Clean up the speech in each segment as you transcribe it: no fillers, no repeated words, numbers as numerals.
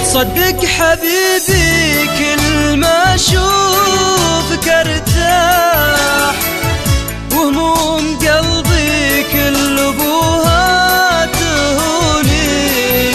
صدق حبيبي كل ما اشوفك ارتاح، وهموم قلبي كل ابوها تهوني،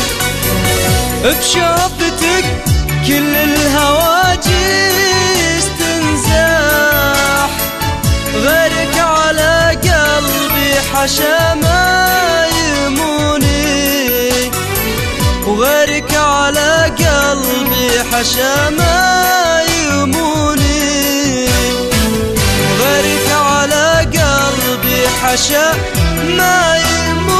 بشوفتك كل الهواجس تنزاح، غيرك على قلبي حشا ما يموني، وغيرك على قلبي حشا ما يموني، وغيرك على قلبي حشا ما يموني.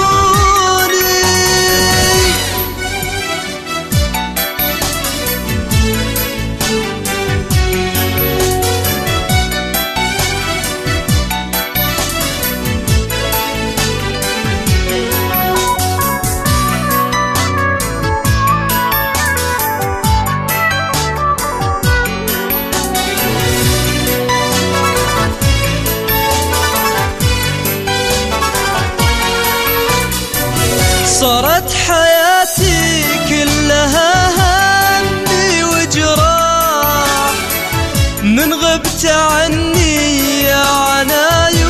صارت حياتي كلها همي وجراح، من غبت عني يا عناي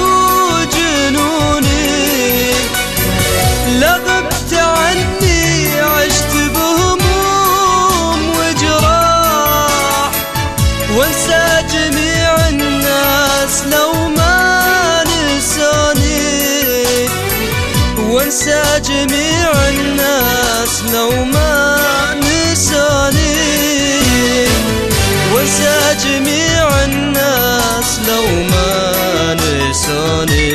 وجنوني، لا غبت عني عشت بهموم وجراح، وانسى جميع الناس لو ما نسوني، وانسى جميع الناس لو ما نسوني، وانسى جميع الناس لو ما نسوني.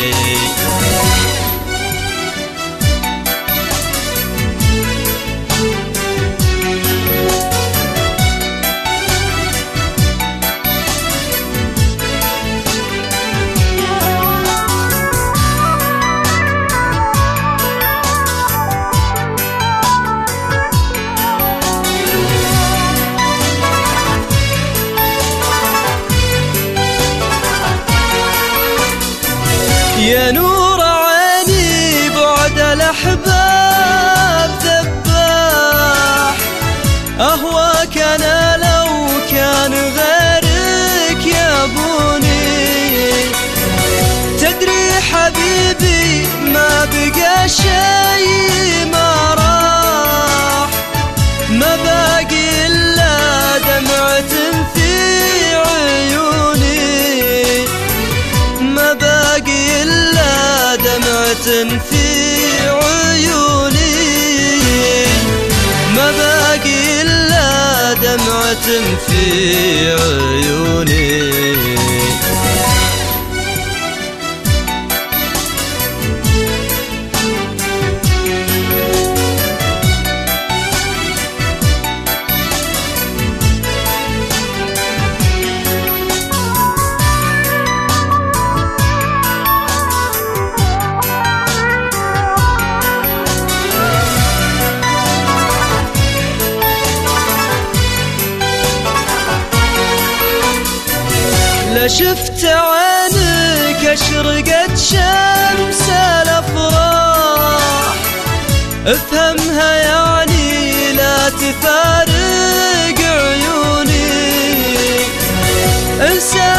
يا نور عيني بعد الأحباب ذباح، أهواك أنا لو كان غيرك يابوني، تدري حبيبي ما بقى شي ما راح، ما باقي إلا دمعة في عيوني، ما باقي إلا دمعة في عيوني، ما باقي إلا دمعة في عيوني. لا شفت عينك اشرقت شمس الافراح، افهمها يعني لا تفارق عيوني، انسى